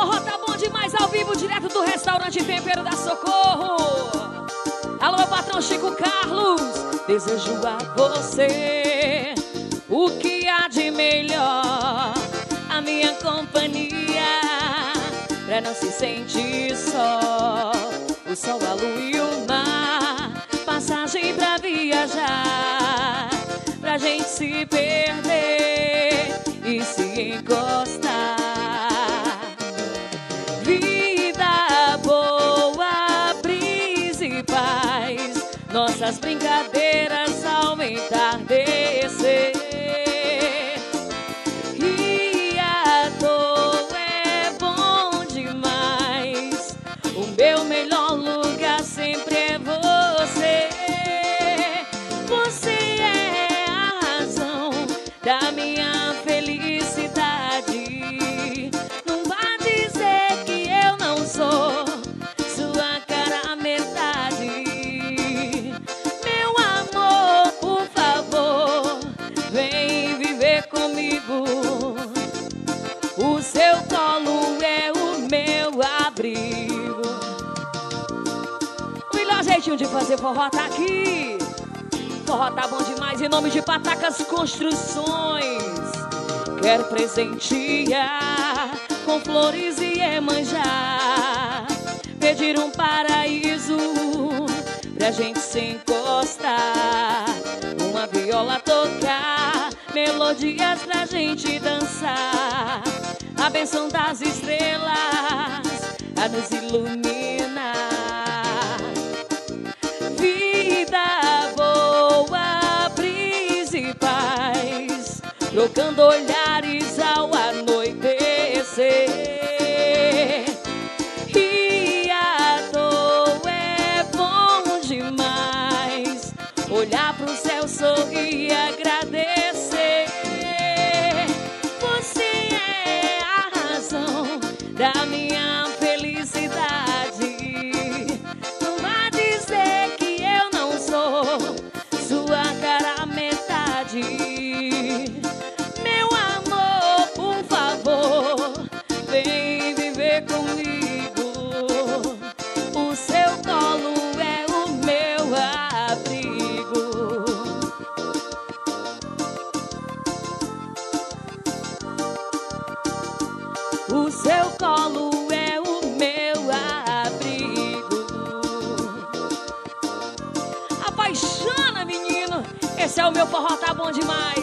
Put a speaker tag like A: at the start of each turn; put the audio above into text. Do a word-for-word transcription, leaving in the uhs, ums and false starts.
A: forró tá bom demais ao vivo, direto do restaurante Tempero da Socorro. Alô, meu patrão Chico Carlos, desejo a você o que há de melhor, a minha companhia, pra não se sentir só. O sol, a lua e o mar, passagem pra viajar, pra gente se perder e se encostar. Vida boa, brisa e paz, nossas brincadeiras ao entardecer. E à toa é bom demais, o meu melhor lugar sempre é você. Você é a razão da minha felicidade. Não vá dizer que eu não sou sua cara metade. Meu amor, por favor, vem viver comigo. O seu colo é o meu abrigo. O melhor jeitinho de fazer forró tá aqui. Forró tá bom demais em nome de Patacas Construções. Quero presentear com flores e Iemanjá, pedir um paraíso pra gente se encostar, uma viola tocar, melodias pra gente dançar. A bênção das estrelas a nos iluminar. Vida boa, brisa e paz, trocando olhares ao anoitecer. E à toa é bom demais, olhar pro céu, sorrir e agradecer. Você é a razão da minha felicidade. Não vá dizer que eu não sou sua cara metade. Meu amor, por favor, vem viver comigo. O seu colo é o meu abrigo. O seu colo é o meu abrigo. Apaixona, menino, esse é o meu forró, tá bom demais.